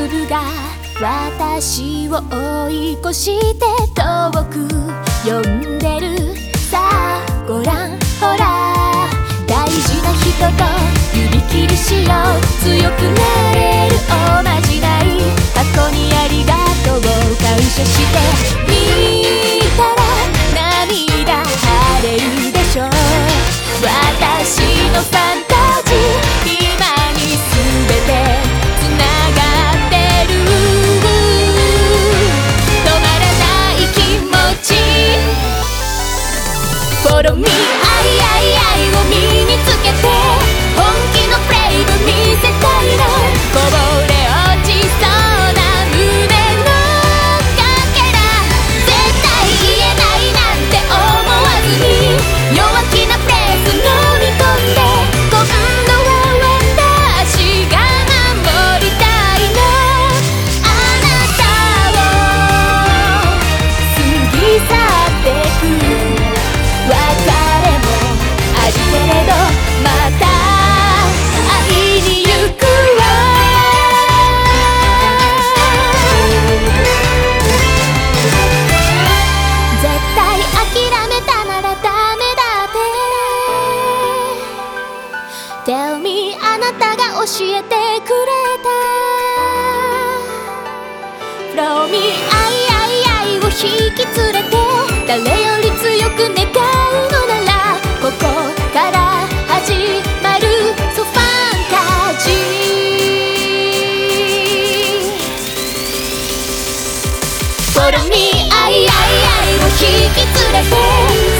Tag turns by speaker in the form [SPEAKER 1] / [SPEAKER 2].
[SPEAKER 1] 夜が私を追い越して遠く呼んでる。さあごらんほら、大事な人と指切りしよう。強くなれるおまじない、過去にありがとうを感謝してみたら涙晴れるでしょう。私のファンタジー、今に全てつながってる。止まらない気持ち Follow me 愛を身につけて本気のプレイブ見せたいの。こぼれ落ちそうな胸のかけら、絶対言えないなんて思わずに弱気なフレーズ飲み込んで、今度は私が守りたいの。あなたを過ぎ去ってく。別れもあるけれどまた会いに行くわ。絶対諦めたならダメだって Tell me あなたが教えてくれた。 Flow me 愛を引き連れて誰より強く願うのなら、ここから始まるそうファンタジー。Follow me 愛を引き連れて